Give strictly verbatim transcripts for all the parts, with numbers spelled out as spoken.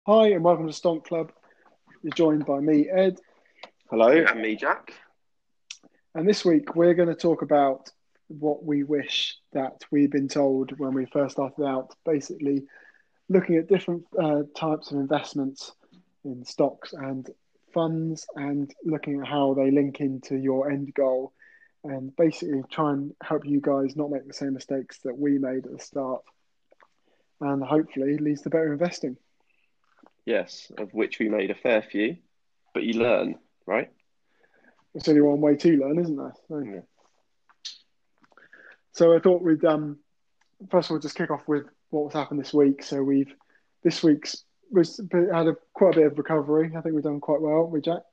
Hi, and welcome to Stonk Club. You're joined by me, Ed, Hello, and me, Jack. and this week we're going to talk about what we wish that we'd been told when we first started out. Basically, looking at different uh, types of investments in stocks and funds, and looking at how they link into your end goal, and basically try and help you guys not make the same mistakes that we made at the start, and hopefully leads to better investing. Yes, of which we made a fair few, but you learn, right? There's only one way to learn, isn't there? So, Yeah. so I thought we'd um, first of all just kick off with what was happened this week. So we've this week's was had a quite a bit of recovery. I think we've done quite well with Jack.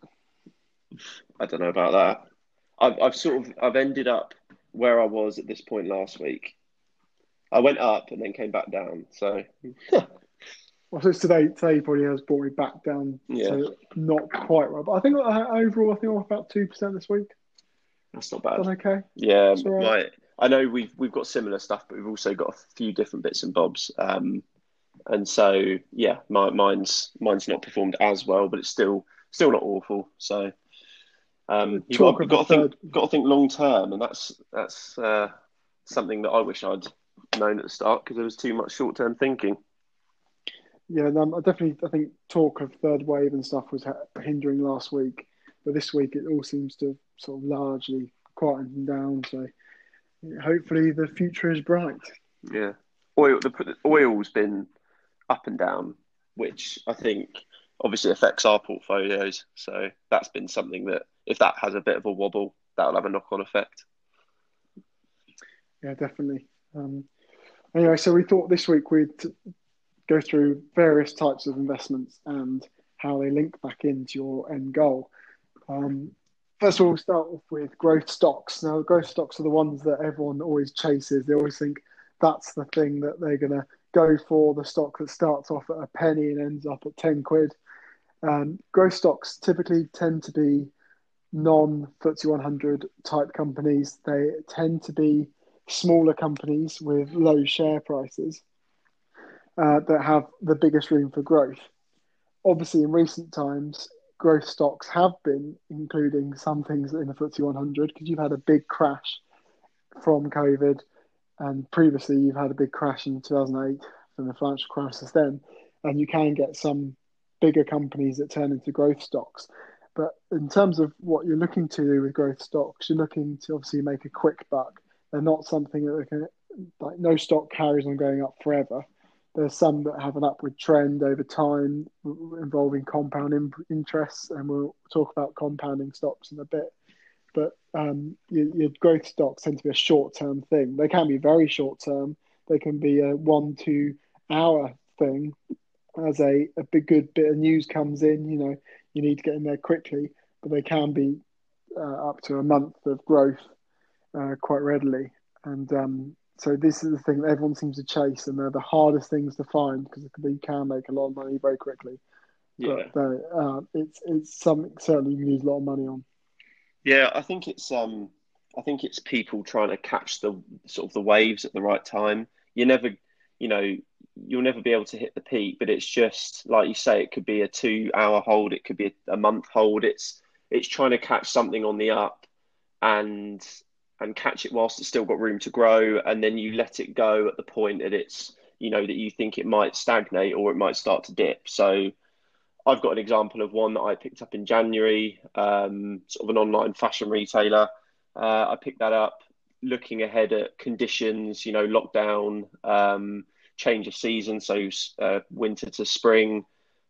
I don't know about that. I've, I've sort of I've ended up where I was at this point last week. I went up and then came back down. So Well, so today today probably has brought me back down yeah, to not quite well, but I think uh, overall I think I'm about two percent this week. that's not bad. Done okay. Yeah, It's all right. my I know we've we've got similar stuff, but we've also got a few different bits and bobs. Um, and so yeah, my, mine's mine's not performed as well, but it's still still not awful. So. Um, you got Talk to, of the got to think third. got to think long term, and that's that's uh, something that I wish I'd known at the start because there was too much short term thinking. Yeah, no, I definitely I think talk of third wave and stuff was hindering last week, but this week it all seems to sort of largely quietened down. So hopefully the future is bright. Yeah, oil the, the oil's been up and down, which I think obviously affects our portfolios. So that's been something that if that has a bit of a wobble, that'll have a knock on effect. Yeah, definitely. Um, anyway, so we thought this week we'd go through various types of investments and how they link back into your end goal. Um, First of all, we'll start off with growth stocks. Now, growth stocks are the ones that everyone always chases. They always think that's the thing that they're going to go for, the stock that starts off at a penny and ends up at ten quid. Um, growth stocks typically tend to be non F T S E one hundred type companies. They tend to be smaller companies with low share prices uh, that have the biggest room for growth. Obviously, in recent times, growth stocks have been including some things in the F T S E one hundred because you've had a big crash from COVID, and previously you've had a big crash in two thousand eight from the financial crisis then, and you can get some bigger companies that turn into growth stocks. But in terms of what you're looking to do with growth stocks, you're looking to obviously make a quick buck. They're not something that they can, like, no stock carries on going up forever. There's some that have an upward trend over time involving compound in- interests, and we'll talk about compounding stocks in a bit. But um, your, your growth stocks tend to be a short term thing. They can be very short term. They can be a one, two hour thing as a, a big good bit of news comes in. You know, you need to get in there quickly, but they can be uh, up to a month of growth uh, quite readily. And um, so this is the thing that everyone seems to chase, and they're the hardest things to find because you can make a lot of money very quickly. But Yeah, uh, it's it's something certainly you can lose a lot of money on. yeah. I think it's um, I think it's people trying to catch the sort of the waves at the right time. You never, you know, you'll never be able to hit the peak, but it's just like you say, it could be a two hour hold, it could be a, a month hold. It's it's trying to catch something on the up and and catch it whilst it's still got room to grow, and then you let it go at the point that it's you know that you think it might stagnate or it might start to dip. So I've got an example of one that I picked up in January, um, sort of an online fashion retailer. Uh, I picked that up looking ahead at conditions, you know, lockdown, um, change of season, so uh, winter to spring.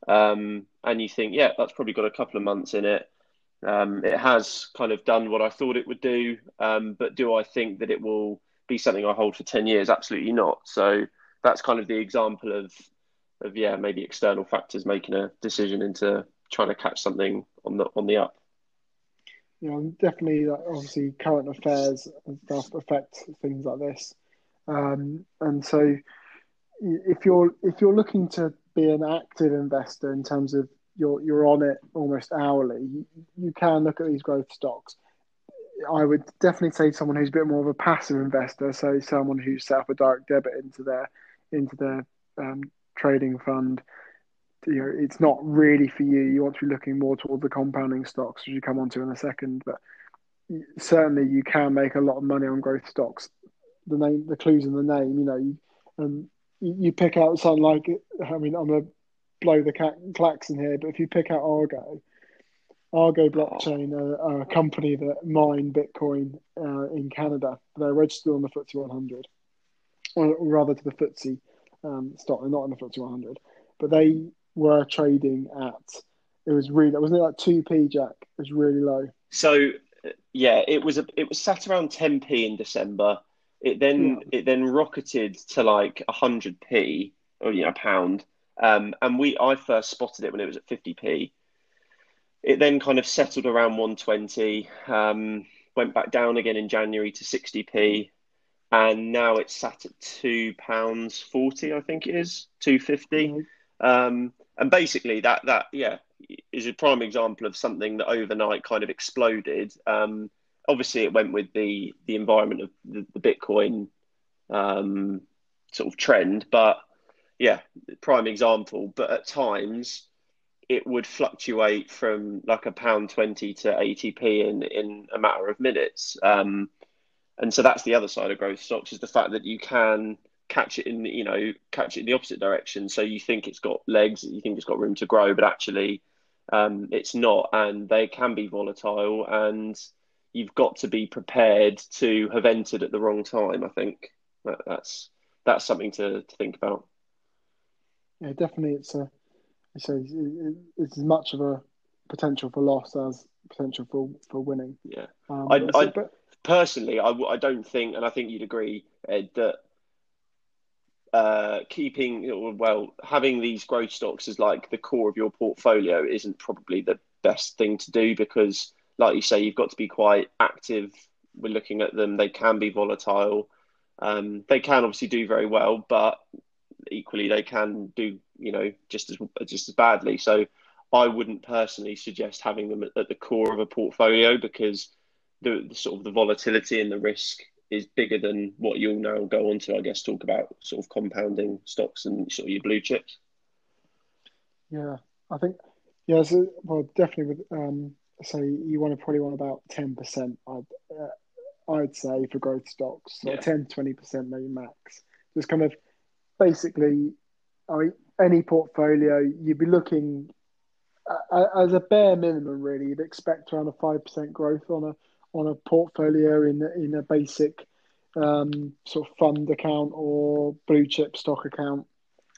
Um, and you think, yeah, that's probably got a couple of months in it. Um, it has kind of done what I thought it would do, um, but do I think that it will be something I hold for ten years? Absolutely not. So that's kind of the example of of yeah, maybe external factors making a decision into trying to catch something on the on the up. You know, definitely, like, obviously, current affairs and stuff affect things like this. Um, and so, if you're if you're looking to be an active investor in terms of you're you're on it almost hourly, you, you can look at these growth stocks. I would definitely say someone who's a bit more of a passive investor, so someone who's set up a direct debit into their into their um, trading fund, you know, it's not really for you. You want to be looking more towards the compounding stocks, which you come onto in a second. But certainly, you can make a lot of money on growth stocks. The name, the clues in the name, you know, you, and you pick out something like, I mean, I'm gonna blow the klaxon here, but if you pick out Argo, Argo Blockchain, a, a company that mine Bitcoin uh, in Canada, they're registered on the F T S E one hundred, or rather to the F T S E um, stock. They're not on the F T S E one hundred, but they were trading at, it was really, wasn't it like two p, Jack? It was really low. So yeah, it was a it was sat around ten p in December. It then Yeah. it then rocketed to like one hundred p, or you know, a pound. Um, and we I first spotted it when it was at fifty p. It then kind of settled around one twenty, um, went back down again in January to sixty p, and now it's sat at two pounds forty, I think it is, two fifty. Yeah. Um, and basically that that yeah is a prime example of something that overnight kind of exploded. Um, obviously, it went with the the environment of the, the Bitcoin um, sort of trend, but yeah, prime example. But at times it would fluctuate from like a pound twenty to eighty p in in a matter of minutes. Um, and so that's the other side of growth stocks, is the fact that you can catch it in, you know, catch it in the opposite direction. So you think it's got legs, you think it's got room to grow, but actually um, it's not, and they can be volatile, and you've got to be prepared to have entered at the wrong time. I think that, that's that's something to, to think about. Yeah, definitely. It's a, it's, a, it's as much of a potential for loss as potential for, for winning. Yeah, Um, I, but, I but personally, I, I don't think, and I think you'd agree, Ed, that uh, keeping, well, having these growth stocks as like the core of your portfolio isn't probably the best thing to do, because, like you say, you've got to be quite active. We're looking at them; they can be volatile. Um, they can obviously do very well, but equally they can do, you know, just as just as badly. So I wouldn't personally suggest having them at, at the core of a portfolio, because the, the sort of the volatility and the risk is bigger than what you'll now go on to, I guess, talk about sort of compounding stocks and sort of your blue chips. yeah, I think, yeah, so, well, definitely with, um, so you want to probably want about ten percent, I'd, uh, I'd say, for growth stocks, so Yeah. ten, twenty percent maybe max. Just kind of basically, I mean, any portfolio, you'd be looking uh, as a bare minimum, really, you'd expect around a five percent growth on a on a portfolio in in a basic um, sort of fund account or blue chip stock account.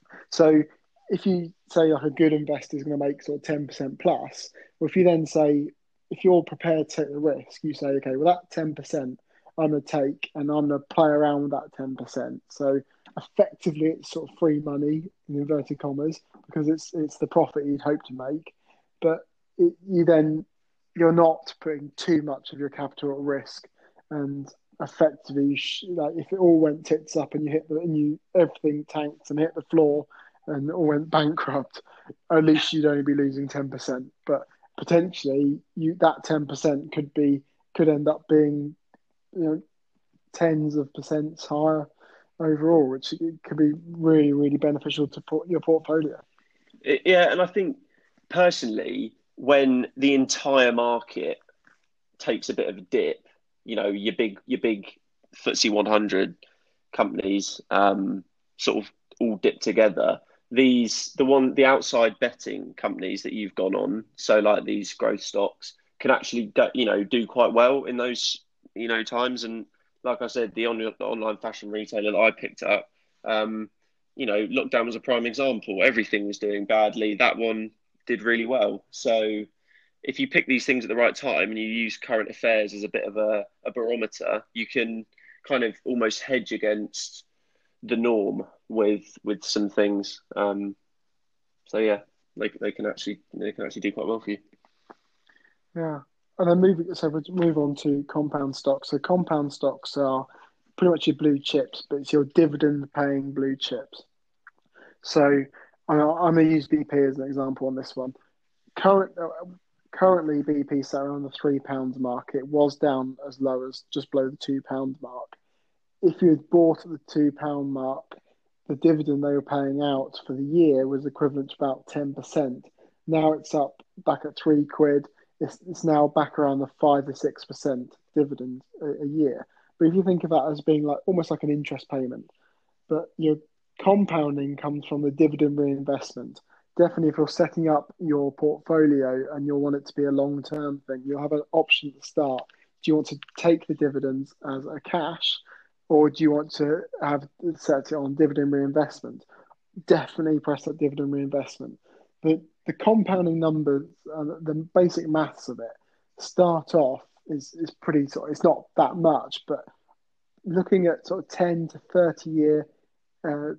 So if you say like a good investor is going to make sort of ten percent plus, well, if you then say, if you're prepared to take the risk, you say, okay, well, that ten percent I'm going to take and I'm going to play around with that ten percent. So effectively, it's sort of free money in inverted commas, because it's it's the profit you'd hope to make. But it, you then, you're not putting too much of your capital at risk, and effectively, like if it all went tits up and you hit the and you everything tanked and hit the floor and all went bankrupt, at least you'd only be losing ten percent. But potentially, you that ten percent could be could end up being, you know, tens of percents higher overall, which could be really really beneficial to put your portfolio. Yeah, and I think personally, when the entire market takes a bit of a dip, you know, your big your big F T S E one hundred companies um, sort of all dip together. These the one the outside betting companies that you've gone on, so like these growth stocks, can actually you know do quite well in those you know times. And like I said, the, on, the online fashion retailer that I picked up, um, you know, lockdown was a prime example. Everything was doing badly. That one did really well. So if you pick these things at the right time and you use current affairs as a bit of a, a barometer, you can kind of almost hedge against the norm with with some things. Um, so yeah, they they can actually they can actually do quite well for you. Yeah. And then moving, so we move on to compound stocks. So compound stocks are pretty much your blue chips, but it's your dividend paying blue chips. So I'm going to use B P as an example on this one. Current, uh, currently, B P sat around the three pounds mark. It was down as low as just below the two pound mark. If you had bought at the two pound mark the dividend they were paying out for the year was equivalent to about ten percent. Now it's up back at three quid. It's, it's now back around the five or six percent dividend a, a year. But if you think of that as being like almost like an interest payment, but your compounding comes from the dividend reinvestment. Definitely, if you're setting up your portfolio and you'll want it to be a long term thing, you'll have an option to start. Do you want to take the dividends as a cash, or do you want to have set it on dividend reinvestment? Definitely press that dividend reinvestment. The the compounding numbers, uh, the basic maths of it, start off is is pretty sort. It's not that much, but looking at sort of ten to thirty year uh,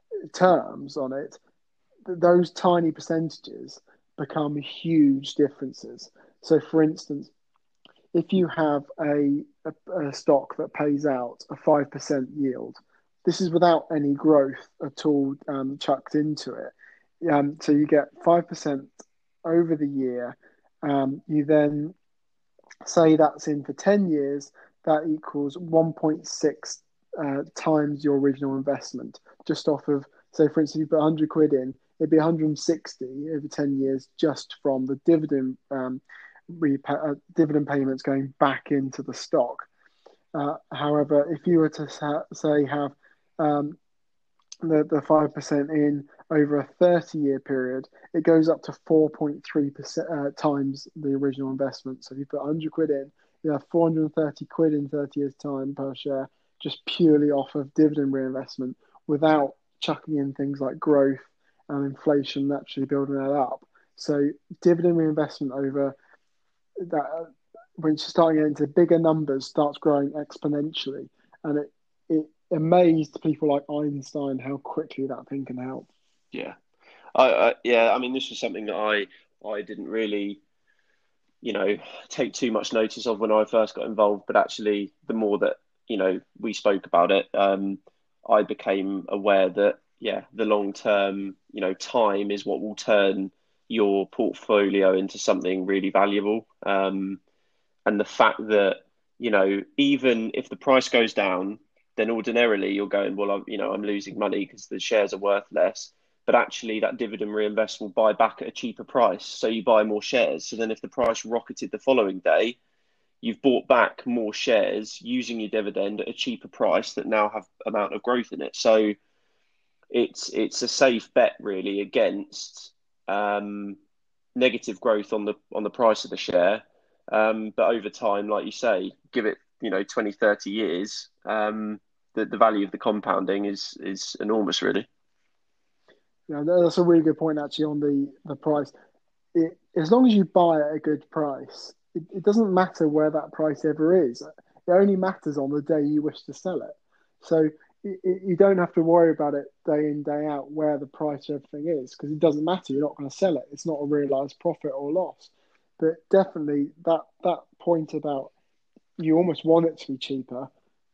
terms on it, th- those tiny percentages become huge differences. So, for instance, if you have a, a, a stock that pays out a five percent yield, this is without any growth at all um, chucked into it. Um, so you get five percent over the year. Um, you then say that's in for ten years, that equals one point six uh, times your original investment, just off of, so for instance, you put one hundred quid in, it'd be one hundred sixty over ten years just from the dividend um, repa- uh, dividend payments going back into the stock. Uh, however, if you were to sa- say have um, the, the five percent in over a thirty year period, it goes up to four point three percent uh, times the original investment. So if you put one hundred quid in, you have four hundred thirty quid in thirty years' time per share, just purely off of dividend reinvestment without chucking in things like growth and inflation naturally building that up. So dividend reinvestment over that, when you're starting into bigger numbers, starts growing exponentially. And it, it amazed people like Einstein how quickly that thing can help. Yeah, I, I yeah. I mean, this was something that I I didn't really, you know, take too much notice of when I first got involved. But actually, the more that you know we spoke about it, um, I became aware that yeah, the long term, you know, time is what will turn your portfolio into something really valuable. Um, and the fact that you know, even if the price goes down, then ordinarily you're going, well, I'm, you know, I'm losing money because the shares are worth less. But actually, that dividend reinvest will buy back at a cheaper price, so you buy more shares. So then, if the price rocketed the following day, you've bought back more shares using your dividend at a cheaper price that now have amount of growth in it. So it's it's a safe bet really against um, negative growth on the on the price of the share. Um, but over time, like you say, give it you know twenty, thirty years, um, the the value of the compounding is is enormous, really. Yeah, that's a really good point actually on the the price. It, as long as you buy at a good price, it, it doesn't matter where that price ever is. It only matters on the day you wish to sell it. So it, it, you don't have to worry about it day in, day out where the price of everything is because it doesn't matter. You're not going to sell it. It's not a realized profit or loss. But definitely that that point about you almost want it to be cheaper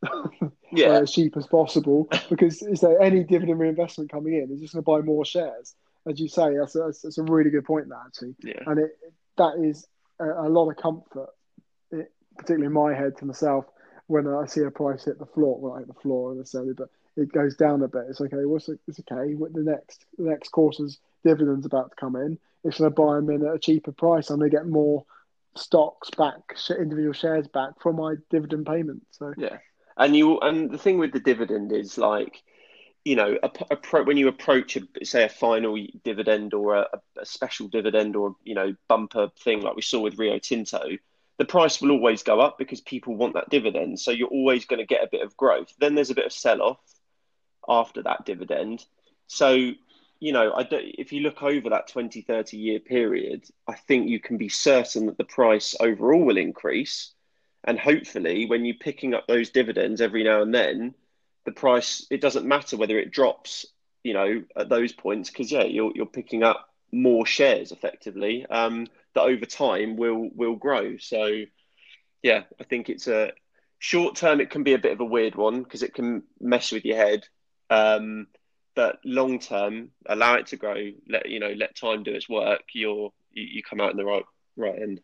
or Yeah, as cheap as possible because is there any dividend reinvestment coming in? It's just going to buy more shares. As you say, that's a, that's a really good point, that actually. yeah, And it that is a, a lot of comfort, it, particularly in my head to myself, when I see a price hit the floor, well, not the floor necessarily, but it goes down a bit. It's okay, what's the, it's okay. What the next the next quarter's dividends about to come in. It's going to buy them in at a cheaper price. I'm going to get more stocks back, individual shares back from my dividend payment. So yeah. And you and the thing with the dividend is like you know, a, a pro, when you approach, a, say, a final dividend or a, a special dividend or, you know, bumper thing like we saw with Rio Tinto, the price will always go up because people want that dividend. So you're always going to get a bit of growth. Then there's a bit of sell off after that dividend. So, you know, I don't, if you look over that twenty, thirty year period, I think you can be certain that the price overall will increase. And hopefully, when you're picking up those dividends every now and then, the price, it doesn't matter whether it drops, you know, at those points, because yeah, you're you're picking up more shares effectively, um, that over time will will grow. So yeah, I think it's a short term. It can be a bit of a weird one because it can mess with your head. Um, but long term, allow it to grow. Let you know, let time do its work. You're you, you come out in the right right end.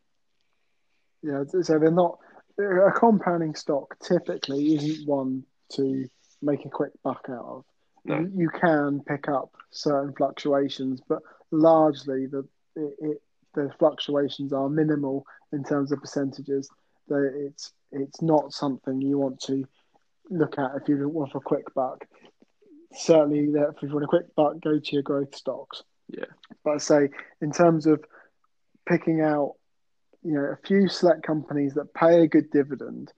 yeah, so they're not a compounding stock typically isn't one to make a quick buck out of. No. you can pick up certain fluctuations, but largely the it, it, the fluctuations are minimal in terms of percentages. That it's it's not something you want to look at if you want a quick buck. Certainly, that if you want a quick buck, go to your growth stocks. Yeah. But I say in terms of picking out, you know, a few select companies that pay a good dividend,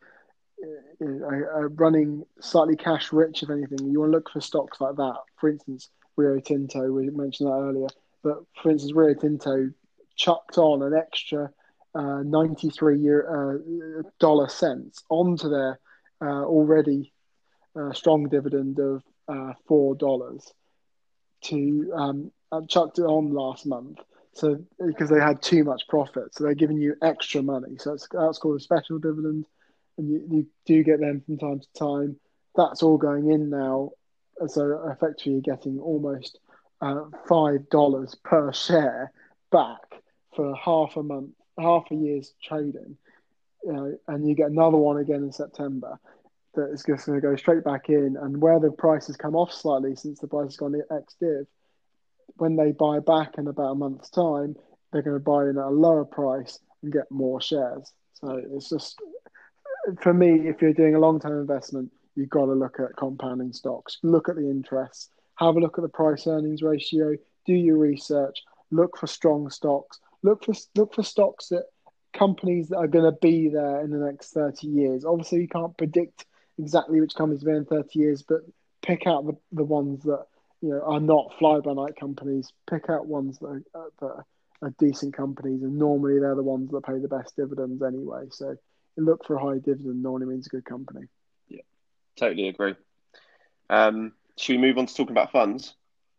are running slightly cash rich, if anything. You want to look for stocks like that. For instance, Rio Tinto, we mentioned that earlier. But for instance, Rio Tinto chucked on an extra uh, ninety-three year, uh, dollar cents onto their uh, already uh, strong dividend of uh, four dollars to um, uh, chucked it on last month. So because they had too much profit, so they're giving you extra money. So it's, that's called a special dividend, and you, you do get them from time to time. That's all going in now, so effectively you're getting almost uh, five dollars per share back for half a month, half a year's trading, you know, and you get another one again in September. That is just going to go straight back in, and where the price has come off slightly since the price has gone ex-div, when they buy back in about a month's time, they're going to buy in at a lower price and get more shares. So it's just, for me, if you're doing a long-term investment, you've got to look at compounding stocks, look at the interests, have a look at the price earnings ratio, do your research, look for strong stocks, look for look for stocks that companies that are going to be there in the next thirty years. Obviously, you can't predict exactly which companies will be in thirty years, but pick out the, the ones that, you know, are not fly-by-night companies. Pick out ones that are, uh, that are decent companies, and normally they're the ones that pay the best dividends anyway. So look for a high dividend normally means a good company. Yeah, totally agree. Um, should we move on to talking about funds?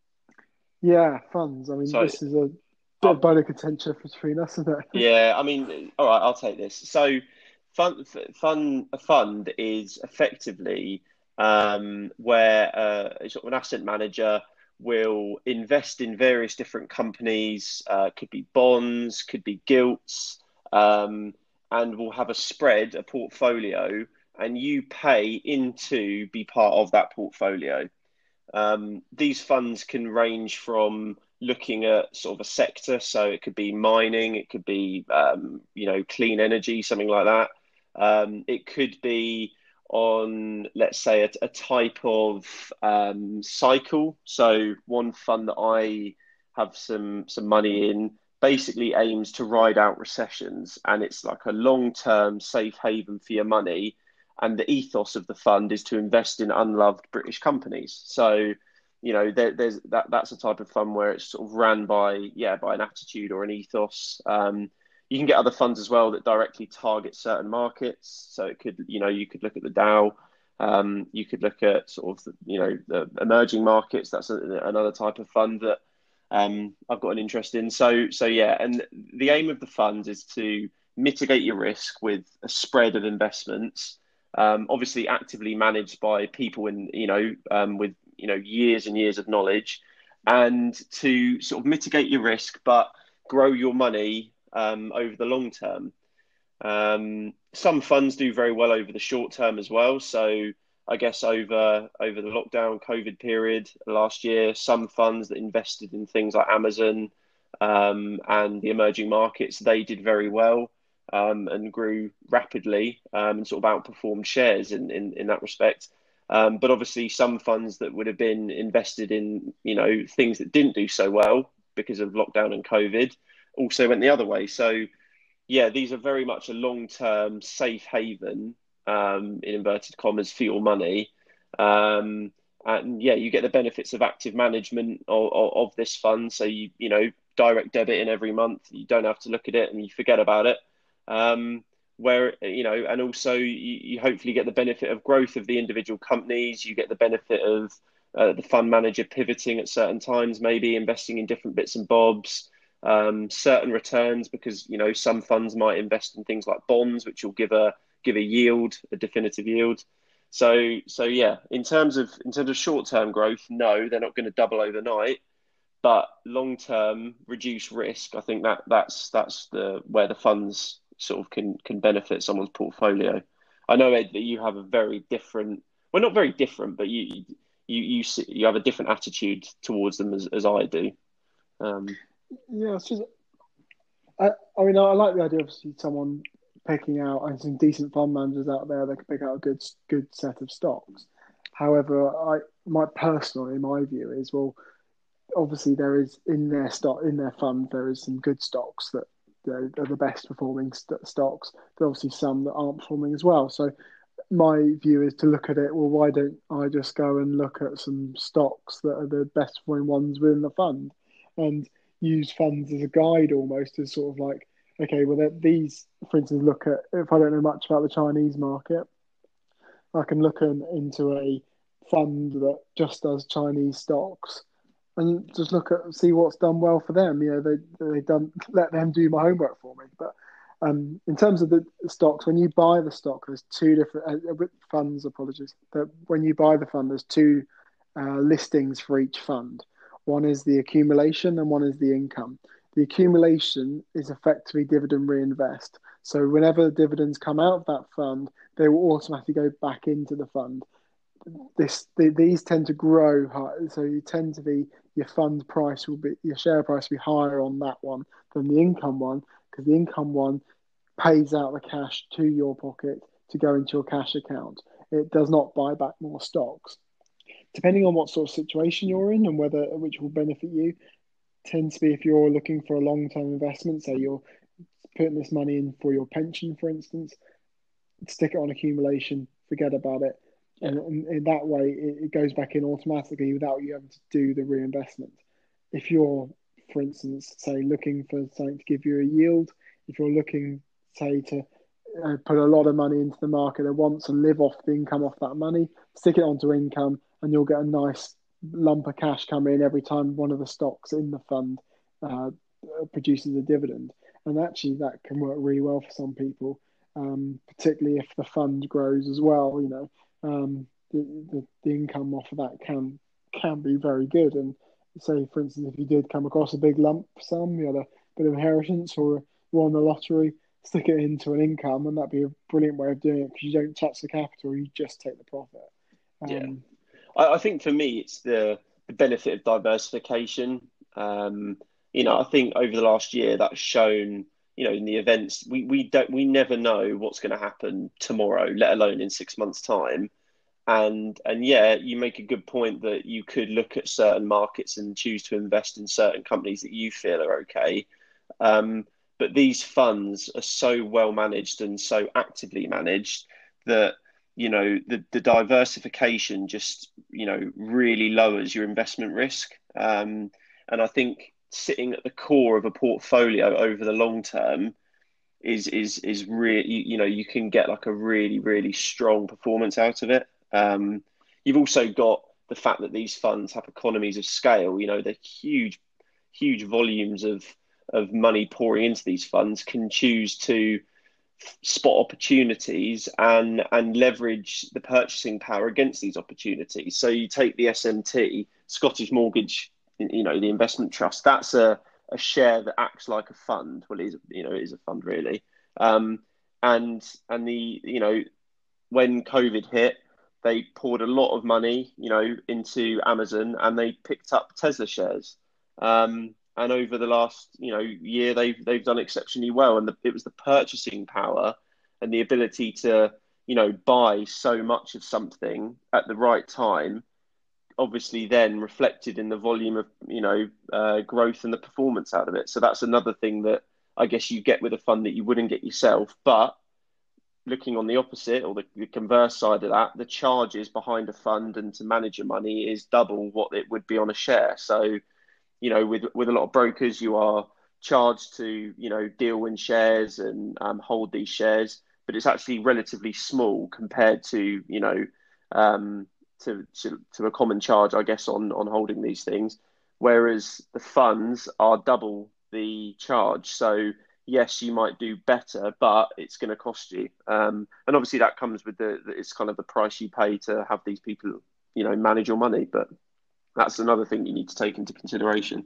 Yeah, funds. I mean, So, this is a bit uh, of bone of contention between us, isn't it? yeah, I mean, all right, I'll take this. So, fund, fund, a fund is effectively um, where uh, sort of an asset manager will invest in various different companies. Uh, could be bonds, could be gilts, um, and will have a spread, a portfolio, and you pay into be part of that portfolio. Um, these funds can range from looking at sort of a sector, so it could be mining, it could be um, you know clean energy, something like that. Um, it could be on, let's say, a, a type of um, cycle. So one fund that I have some some money in basically aims to ride out recessions, and it's like a long term safe haven for your money, and the ethos of the fund is to invest in unloved British companies. So, you know, there, there's that that's a type of fund where it's sort of ran by yeah by an attitude or an ethos. Um, you can get other funds as well that directly target certain markets. So it could, you know, you could look at the Dow. Um, you could look at sort of, the, you know, the emerging markets. That's a, another type of fund that um, I've got an interest in. So, so yeah, and the aim of the fund is to mitigate your risk with a spread of investments, um, obviously actively managed by people in, you know, um, with, you know, years and years of knowledge, and to sort of mitigate your risk, but grow your money um, over the long term. Um, some funds do very well over the short term as well. So I guess over over the lockdown COVID period last year, some funds that invested in things like Amazon um, and the emerging markets, they did very well um, and grew rapidly um, and sort of outperformed shares in, in, in that respect. Um, but obviously, some funds that would have been invested in, you know, things that didn't do so well because of lockdown and COVID also went the other way. So yeah, these are very much a long-term safe haven, um, in inverted commas, for your money. Um, and yeah, you get the benefits of active management of, of, of this fund. So you you know direct debit in every month. You don't have to look at it and you forget about it. Um, where you know, and also you, you hopefully get the benefit of growth of the individual companies. You get the benefit of uh, the fund manager pivoting at certain times, maybe investing in different bits and bobs, um, certain returns, because you know some funds might invest in things like bonds, which will give a give a yield, a definitive yield. So so yeah, in terms of in terms of short term growth, no, they're not going to double overnight, but long term reduce risk. I think that that's that's the where the funds sort of can can benefit someone's portfolio. I know, Ed, that you have a very different, well, not very different, but you you you see, you have a different attitude towards them as, as I do. Um, Yeah, it's just I, I mean, I like the idea of someone picking out, and some decent fund managers out there that can pick out a good good set of stocks. However, I my personally my view is, well, obviously there is in their stock in their fund there is some good stocks that are the best performing st- stocks. There are obviously some that aren't performing as well. So my view is to look at it. Well, why don't I just go and look at some stocks that are the best performing ones within the fund, and use funds as a guide almost, as sort of like, okay, well, these, for instance, look at, if I don't know much about the Chinese market, I can look in, into a fund that just does Chinese stocks and just look at see what's done well for them. You know, they they done let them do my homework for me. But um, in terms of the stocks, when you buy the stock, there's two different uh, funds. Apologies. But when you buy the fund, there's two uh, listings for each fund. One is the accumulation, and one is the income. The accumulation is effectively dividend reinvest. So whenever dividends come out of that fund, they will automatically go back into the fund. This the, these tend to grow high, so you tend to be your fund price will be your share price will be higher on that one than the income one, because the income one pays out the cash to your pocket to go into your cash account. It does not buy back more stocks. Depending on what sort of situation you're in and whether which will benefit you, tends to be if you're looking for a long term investment, say you're putting this money in for your pension, for instance, stick it on accumulation, forget about it. yeah. And, and in that way, it, it goes back in automatically without you having to do the reinvestment. If you're, for instance, say looking for something to give you a yield, if you're looking, say, to uh, put a lot of money into the market at once and live off the income off that money, stick it onto income, and you'll get a nice lump of cash coming in every time one of the stocks in the fund uh, produces a dividend. And actually, that can work really well for some people, um, particularly if the fund grows as well. You know, um, the, the the income off of that can can be very good. And say, for instance, if you did come across a big lump sum, you had a bit of inheritance or you won the lottery, stick it into an income, and that'd be a brilliant way of doing it because you don't touch the capital, you just take the profit. Yeah. Um, I, I think for me, it's the, the benefit of diversification. Um, you know, I think over the last year that's shown, you know, in the events, we, we don't, we never know what's going to happen tomorrow, let alone in six months' time. And, and yeah, you make a good point that you could look at certain markets and choose to invest in certain companies that you feel are okay. Um, but these funds are so well managed and so actively managed that, you know, the, the diversification just, you know, really lowers your investment risk. Um, and I think sitting at the core of a portfolio over the long term is is is really, you know, you can get like a really really strong performance out of it. Um, you've also got the fact that these funds have economies of scale. You know, they're huge huge volumes of of money pouring into these funds can choose to spot opportunities and and leverage the purchasing power against these opportunities. So you take the S M T, Scottish Mortgage, you know, the investment trust. That's a a share that acts like a fund. Well, it is, you know, it is a fund really. Um, and and the you know when COVID hit, they poured a lot of money, you know, into Amazon, and they picked up Tesla shares. Um, and over the last, you know, year, they've they've done exceptionally well. And the, it was the purchasing power and the ability to, you know, buy so much of something at the right time, obviously then reflected in the volume of, you know, uh, growth and the performance out of it. So that's another thing that I guess you get with a fund that you wouldn't get yourself. But looking on the opposite or the, the converse side of that, the charges behind a fund and to manage your money is double what it would be on a share. So, you know, with with a lot of brokers, you are charged to, you know, deal in shares and um, hold these shares, but it's actually relatively small compared to, you know, um, to, to to a common charge, I guess, on on holding these things. Whereas the funds are double the charge. So yes, you might do better, but it's going to cost you. Um, and obviously that comes with the, the, it's kind of the price you pay to have these people, you know, manage your money. But that's another thing you need to take into consideration.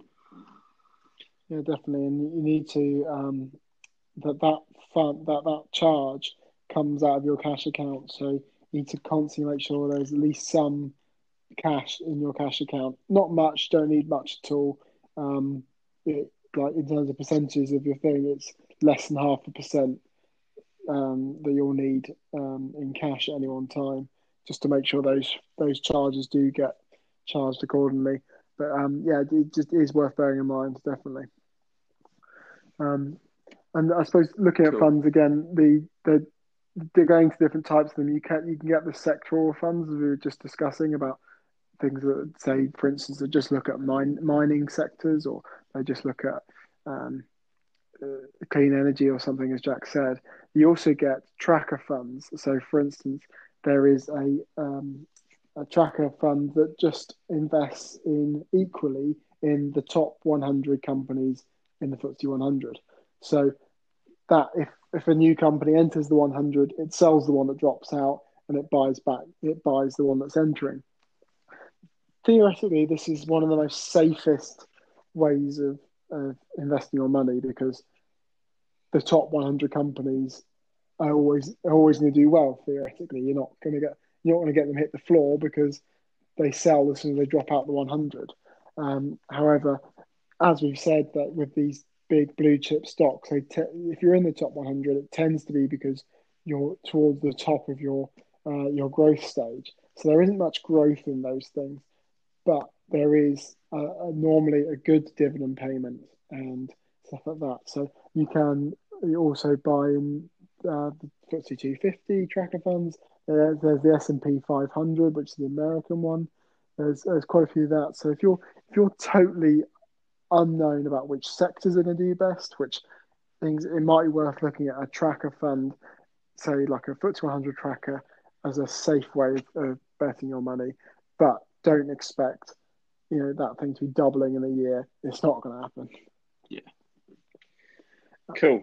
yeah, definitely, and you need to um, that that fund that that charge comes out of your cash account. So you need to constantly make sure there's at least some cash in your cash account. Not much, don't need much at all. Um, it, like in terms of percentages of your thing, it's less than half a percent um, that you'll need um, in cash at any one time, just to make sure those those charges do get charged accordingly. But um, yeah, it just is worth bearing in mind, definitely. Um, and I suppose looking at Cool. funds again, the the they're going to different types of them. You can you can get the sectoral funds as we were just discussing about things that say, for instance, that just look at mine, mining sectors, or they just look at um, uh, clean energy or something, as Jack said. You also get tracker funds. So, for instance, there is a um, a tracker fund that just invests in equally in the top one hundred companies in the F T S E one hundred. So that if if a new company enters the one hundred, it sells the one that drops out and it buys back. It buys the one that's entering. Theoretically, this is one of the most safest ways of, of investing your money because the top one hundred companies are always are always going to do well. Theoretically, you're not going to get you're not going to get them hit the floor because they sell as soon as they drop out the one hundred. Um, however, as we've said, that with these big blue chip stocks, they te- if you're in the top one hundred, it tends to be because you're towards the top of your uh, your growth stage. So there isn't much growth in those things, but there is a, a, normally a good dividend payment and stuff like that. So you can also buy in uh, the F T S E two fifty tracker funds. Uh, there's the S and P five hundred, which is the American one. There's there's quite a few of that. So if you're if you're totally unknown about which sectors are going to do best, which things it might be worth looking at a tracker fund, say like a F T S E one hundred tracker, as a safe way of, of betting your money. But don't expect you know that thing to be doubling in a year. It's not going to happen. Yeah. Cool.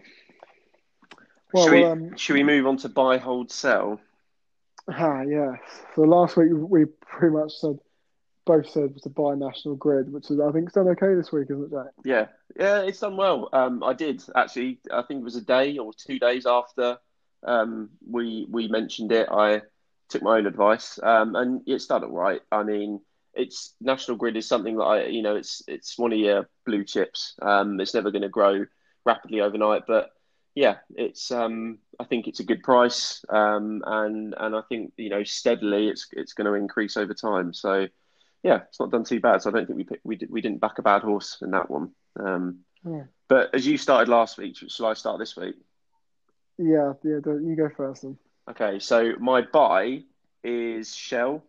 Well, Should well, we um, should we move on to buy, hold, sell? ah, yes. So last week we pretty much said both said was to buy National Grid, which is I think it's done okay this week, isn't it, Jack? Yeah, yeah, it's done well. Um, I did actually. I think it was a day or two days after um, we we mentioned it. I took my own advice, um, and it's done all right. I mean, it's National Grid is something that I, you know, it's it's one of your blue chips. Um, it's never going to grow rapidly overnight, but yeah, it's. Um, I think it's a good price, um, and and I think you know steadily it's it's going to increase over time. So yeah, it's not done too bad. So I don't think we picked, we did, we didn't back a bad horse in that one. Um, Yeah, but as you started last week, shall I start this week? yeah, yeah. You go first then. Okay, so my buy is Shell,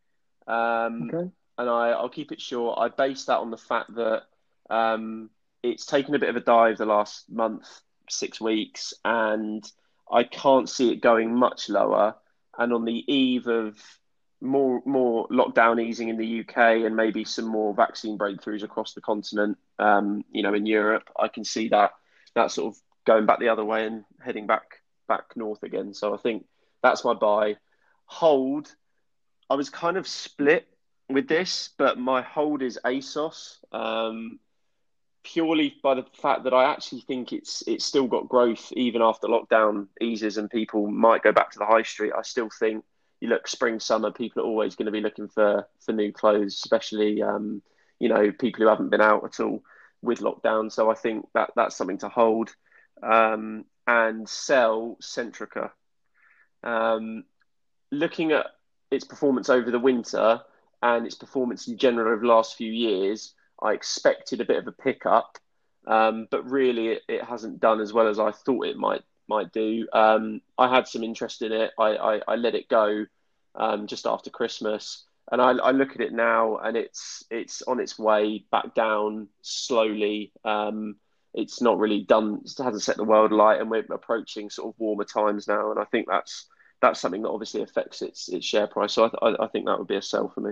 um, Okay. and I, I'll keep it short. I base that on the fact that um, it's taken a bit of a dive the last month, six weeks, and I can't see it going much lower. And on the eve of more more lockdown easing in the U K and maybe some more vaccine breakthroughs across the continent, um, you know, in Europe, I can see that that sort of going back the other way and heading back back north again. So I think that's my buy. Hold. I was kind of split with this, but my hold is ASOS. Um, purely by the fact that I actually think it's it's still got growth even after lockdown eases and people might go back to the high street. I still think you look spring summer, people are always going to be looking for for new clothes, especially um, you know people who haven't been out at all with lockdown. So I think that that's something to hold um, and sell Centrica. Um, looking at its performance over the winter and its performance in general over the last few years, I expected a bit of a pickup, um, but really it, it hasn't done as well as I thought it might might do. Um, I had some interest in it. I, I, I let it go um, just after Christmas, and I, I look at it now, and it's it's on its way back down slowly. Um, it's not really done. It hasn't set the world alight, and we're approaching sort of warmer times now, and I think that's that's something that obviously affects its its share price. So I, I, I think that would be a sell for me.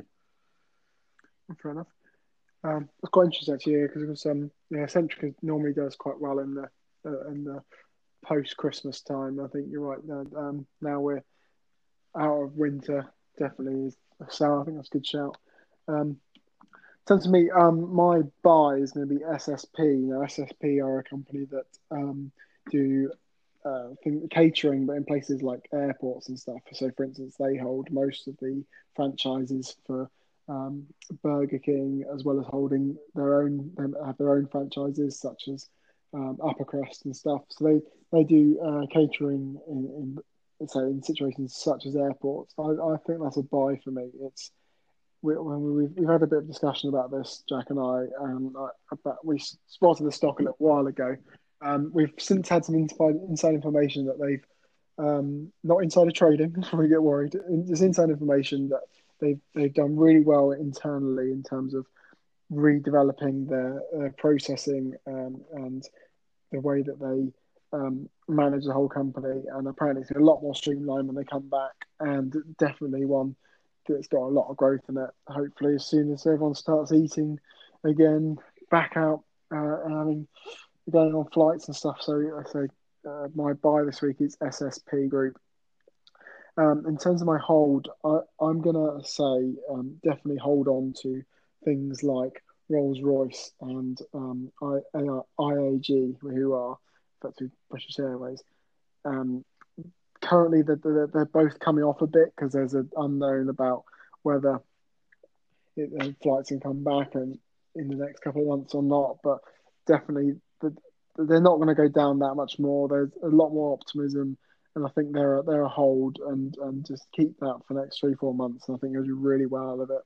Fair enough. Um, it's quite interesting actually because it was um yeah, Centrica normally does quite well in the uh, in the post Christmas time. I think you're right. Uh, um, now we're out of winter, definitely is a sell. I think that's a good shout. Um, so to me, um, my buy is going to be S S P. Now, S S P are a company that um do uh, think catering, but in places like airports and stuff. So, for instance, they hold most of the franchises for um, Burger King, as well as holding their own, they have their own franchises such as um, Upper Crust and stuff. So they they do uh, catering in, in so in situations such as airports. I, I think that's a buy for me. It's we, when we, we've had a bit of discussion about this, Jack and I, um, about we spotted the stock a little while ago. Um, we've since had some inside, inside information that they've um, not insider trading. Before we get worried, there's inside information that they've they've done really well internally in terms of redeveloping their, their processing um, and the way that they um, manage the whole company. And apparently, it's a lot more streamlined when they come back, and definitely one that's got a lot of growth in it. Hopefully, as soon as everyone starts eating again, back out uh, and having going on flights and stuff. So, so uh, my buy this week is S S P Group. Um, in terms of my hold, I, I'm gonna say um, definitely hold on to things like Rolls Royce and um, I, I A G, who are effectively British Airways. Um, currently, they're, they're, they're both coming off a bit because there's an unknown about whether it, uh, flights can come back and in the next couple of months or not. But definitely, the, they're not going to go down that much more. There's a lot more optimism, and I think they're a, they're a hold, and and just keep that for the next three four months. And I think you'll do really well out of it.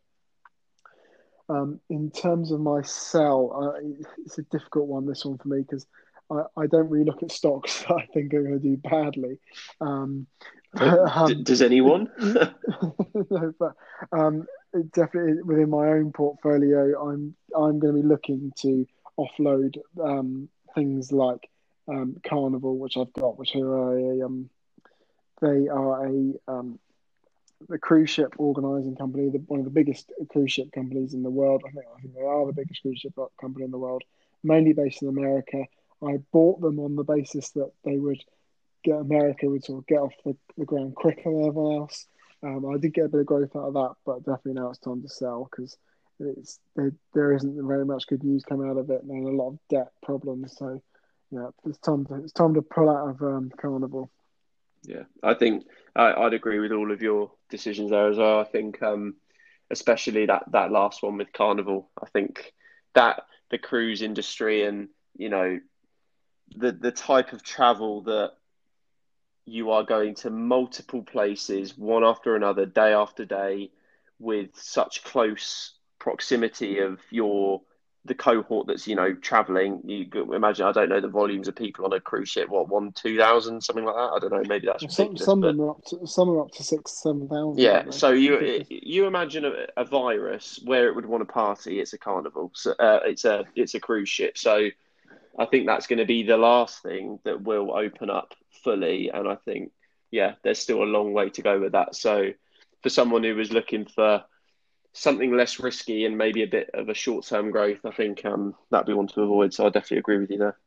Um, in terms of my sell, uh, it's a difficult one, this one for me, because I, I don't really look at stocks that I think are going to do badly. Um, um, Does anyone? No, but um, definitely within my own portfolio, I'm I'm going to be looking to offload um, things like um, Carnival, which I've got, which are a um, they are a um, the cruise ship organising company, the, one of the biggest cruise ship companies in the world. I think I think they are the biggest cruise ship company in the world, mainly based in America. I bought them on the basis that they would get America would sort of get off the, the ground quicker than everyone else. Um, I did get a bit of growth out of that, but definitely now it's time to sell because it's there, there isn't very much good news coming out of it, and a lot of debt problems. So yeah, it's time to it's time to pull out of um, Carnival. Yeah, I think I, I'd agree with all of your decisions there as well. I think, um, especially that that last one with Carnival. I think that the cruise industry and you know the the type of travel that you are going to multiple places, one after another, day after day, with such close proximity of your the cohort that's you know traveling. You imagine, I don't know the volumes of people on a cruise ship. What one, two thousand, something like that. I don't know. Maybe that's Well, some ridiculous, some of but them are up to some are up to six, seven thousand, yeah. aren't they? So you Ridiculous. you imagine a, a virus where it would want to party. It's a carnival. So uh, it's a it's a cruise ship. So I think that's going to be the last thing that will open up fully. And I think, yeah, there's still a long way to go with that. So for someone who was looking for something less risky and maybe a bit of a short-term growth, I think um, that'd be one to avoid. So I definitely agree with you there.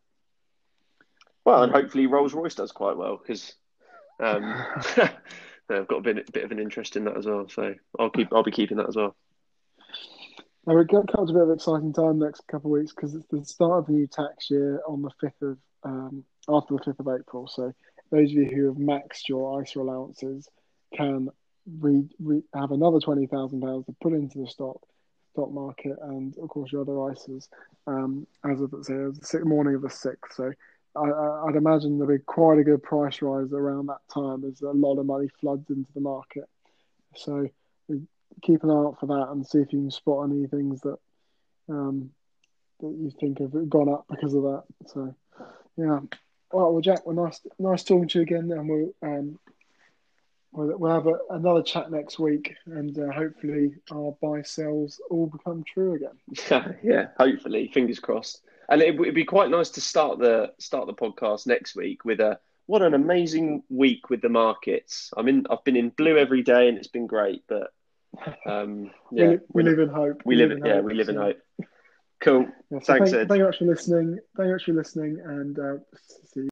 Well, and Yeah. hopefully Rolls-Royce does quite well because um, I've got a bit, a bit of an interest in that as well. So I'll keep, I'll be keeping that as well. Now it comes a bit of an exciting time next couple of weeks because it's the start of the new tax year on the fifth of um, after the fifth of April. So those of you who have maxed your I S A allowances can re, re, have another twenty thousand pounds to put into the stock stock market, and of course your other I S As um, as of say as the morning of the sixth. So I, I, I'd imagine there'll be quite a good price rise around that time as a lot of money floods into the market. So keep an eye out for that and see if you can spot any things that um, that you think have gone up because of that. So yeah. All right, well, Jack, well, nice, nice talking to you again, and we'll um, we'll, we'll have a, another chat next week, and uh, hopefully our buy sells all become true again. Yeah, hopefully, fingers crossed. And it would be quite nice to start the start the podcast next week with a what an amazing week with the markets. I mean, I've been in blue every day, and it's been great. But um, we, yeah, li- we live in hope. We, we live, live in yeah, hope. we live in So, hope. Cool. yeah, so Thanks, thank, Ed. thank you much for listening. Thank you much for listening, and uh, see you.